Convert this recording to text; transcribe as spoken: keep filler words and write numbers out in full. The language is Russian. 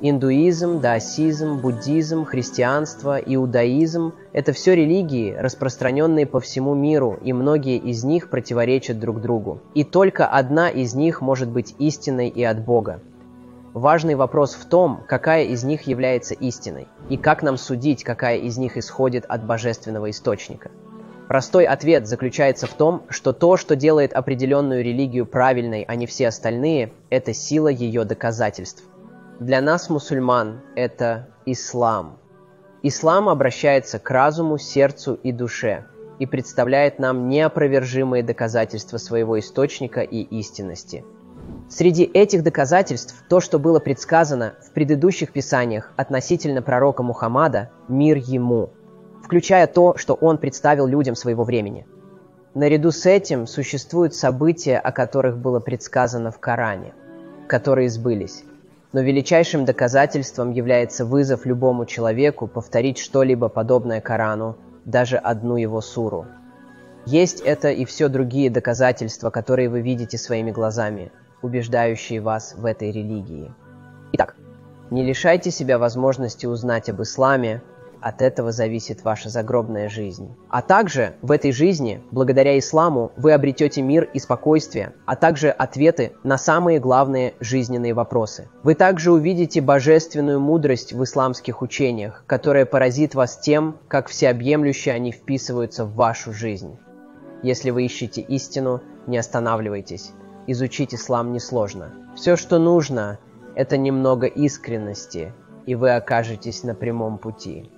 Индуизм, даосизм, буддизм, христианство, иудаизм – это все религии, распространенные по всему миру, и многие из них противоречат друг другу. И только одна из них может быть истинной и от Бога. Важный вопрос в том, какая из них является истиной, и как нам судить, какая из них исходит от божественного источника. Простой ответ заключается в том, что то, что делает определенную религию правильной, а не все остальные, это сила ее доказательств. Для нас, мусульман, это ислам. Ислам обращается к разуму, сердцу и душе и представляет нам неопровержимые доказательства своего источника и истинности. Среди этих доказательств то, что было предсказано в предыдущих писаниях относительно пророка Мухаммада, мир ему, включая то, что он представил людям своего времени. Наряду с этим существуют события, о которых было предсказано в Коране, которые сбылись. Но величайшим доказательством является вызов любому человеку повторить что-либо подобное Корану, даже одну его суру. Есть это и все другие доказательства, которые вы видите своими глазами, убеждающие вас в этой религии. Итак, не лишайте себя возможности узнать об исламе, от этого зависит ваша загробная жизнь. А также в этой жизни, благодаря исламу, вы обретете мир и спокойствие, а также ответы на самые главные жизненные вопросы. Вы также увидите божественную мудрость в исламских учениях, которая поразит вас тем, как всеобъемлюще они вписываются в вашу жизнь. Если вы ищете истину, не останавливайтесь. Изучить ислам несложно. Все, что нужно, это немного искренности, и вы окажетесь на прямом пути.